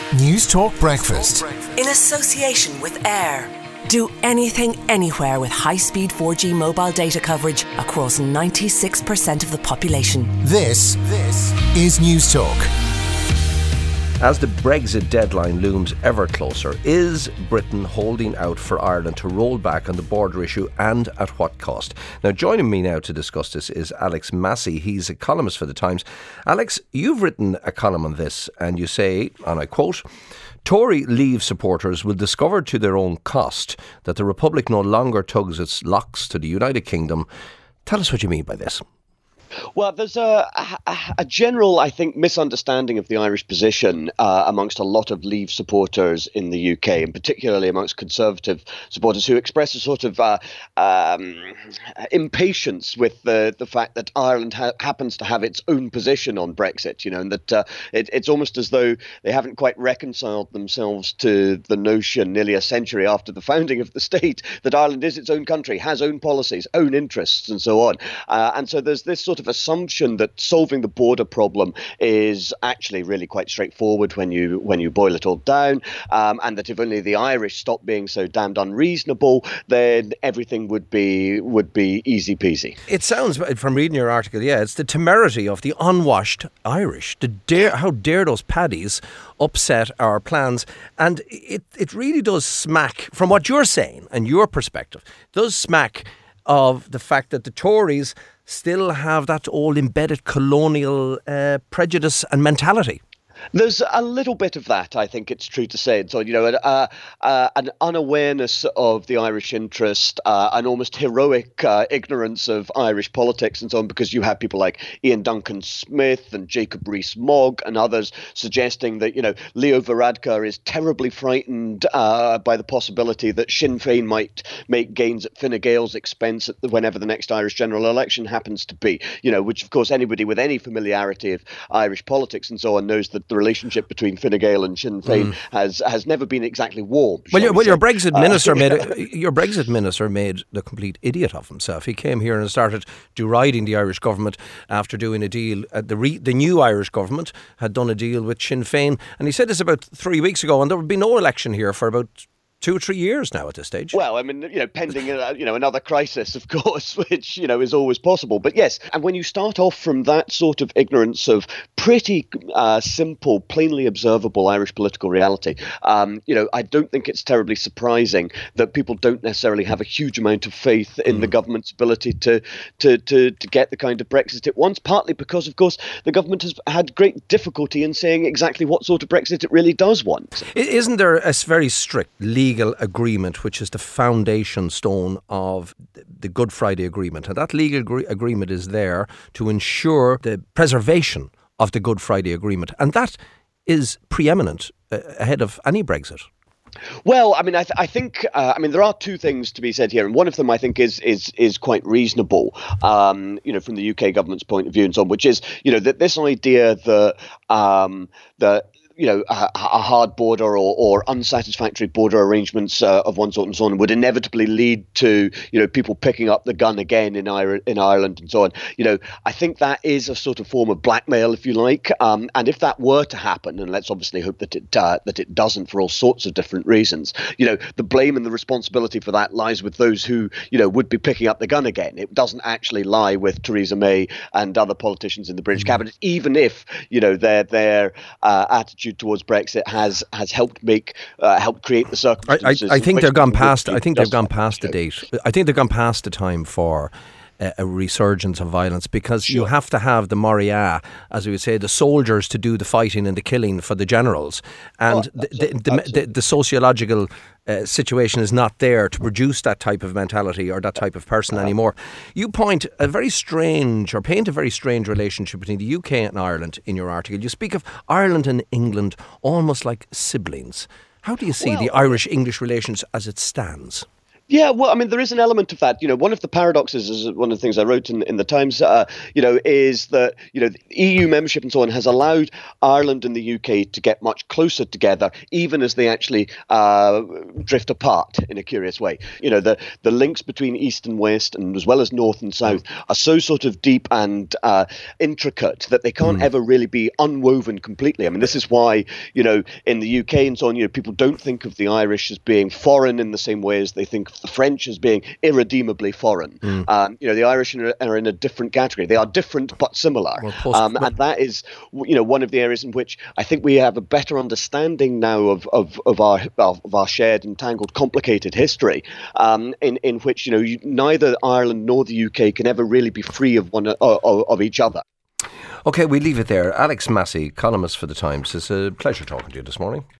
News Talk Breakfast. In association with Air. Do anything, anywhere with high-speed 4G mobile data coverage across 96% of the population. This is News Talk. As the Brexit deadline looms ever closer, is Britain holding out for Ireland to roll back on the border issue, and at what cost? Now, joining me now to discuss this is Alex Massey. He's a columnist for The Times. Alex, you've written a column on this and you say, and I quote, "Tory Leave supporters will discover to their own cost that the Republic no longer tugs its locks to the United Kingdom." Tell us what you mean by this. Well, there's a general, I think, misunderstanding of the Irish position amongst a lot of Leave supporters in the UK, and particularly amongst Conservative supporters who express a sort of impatience with the fact that Ireland happens to have its own position on Brexit, and that it's almost as though they haven't quite reconciled themselves to the notion nearly a century after the founding of the state that Ireland is its own country, has own policies, own interests, and so on. And so there's this sort of assumption that solving the border problem is actually really quite straightforward when you boil it all down, and that if only the Irish stop being so damned unreasonable, then everything would be easy peasy. It sounds, from reading your article, it's the temerity of the unwashed Irish. How dare those paddies upset our plans? And it really does smack, from what you're saying and your perspective, does smack of the fact that the Tories still have that old embedded colonial prejudice and mentality. There's a little bit of that, I think it's true to say. So, an unawareness of the Irish interest, an almost heroic ignorance of Irish politics and so on, because you have people like Ian Duncan Smith and Jacob Rees-Mogg and others suggesting that, Leo Varadkar is terribly frightened by the possibility that Sinn Féin might make gains at Fine Gael's expense whenever the next Irish general election happens to be, which, of course, anybody with any familiarity of Irish politics and so on knows that the relationship between Fine Gael and Sinn Féin has never been exactly warm. Your Brexit minister made the complete idiot of himself. He came here and started deriding the Irish government after doing a deal. The new Irish government had done a deal with Sinn Féin, and he said this about 3 weeks ago, and there would be no election here for about 2 or 3 years now at this stage. Well, I mean, pending, another crisis, of course, which, is always possible. But yes, and when you start off from that sort of ignorance of pretty simple, plainly observable Irish political reality, I don't think it's terribly surprising that people don't necessarily have a huge amount of faith in the government's ability to get the kind of Brexit it wants, partly because, of course, the government has had great difficulty in saying exactly what sort of Brexit it really does want. Isn't there a very strict legal agreement, which is the foundation stone of the Good Friday Agreement? And that legal agreement is there to ensure the preservation of the Good Friday Agreement. And that is preeminent ahead of any Brexit. Well, I mean, I think there are two things to be said here, and one of them I think is quite reasonable, from the UK government's point of view and so on, which is, that this idea that a hard border or unsatisfactory border arrangements of one sort and so on would inevitably lead to, people picking up the gun again in Ireland and so on. I think that is a sort of form of blackmail, if you like. And if that were to happen, and let's obviously hope that it doesn't for all sorts of different reasons, the blame and the responsibility for that lies with those who, would be picking up the gun again. It doesn't actually lie with Theresa May and other politicians in the British cabinet, even if, their attitude towards Brexit has helped create the circumstances. I think they've gone past. I think they've gone past the date. I think they've gone past the time for a resurgence of violence, because you have to have the Moria, as we would say, the soldiers to do the fighting and the killing for the generals, and the sociological situation is not there to produce that type of mentality or that type of person anymore. You paint a very strange relationship between the UK and Ireland in your article. You speak of Ireland and England almost like siblings. How do you see the Irish-English relations as it stands? Yeah, well, I mean, there is an element of that. One of the paradoxes is one of the things I wrote in the Times, is that, the EU membership and so on has allowed Ireland and the UK to get much closer together, even as they actually drift apart in a curious way. The links between East and West, and as well as North and South, are so sort of deep and intricate that they can't ever really be unwoven completely. I mean, this is why, in the UK and so on, people don't think of the Irish as being foreign in the same way as they think of the French as being irredeemably foreign. The Irish are in a different category. They are different but similar. And that is, one of the areas in which I think we have a better understanding now of our shared, entangled, complicated history, in which, neither Ireland nor the UK can ever really be free of each other. OK, we leave it there. Alex Massey, columnist for The Times. It's a pleasure talking to you this morning.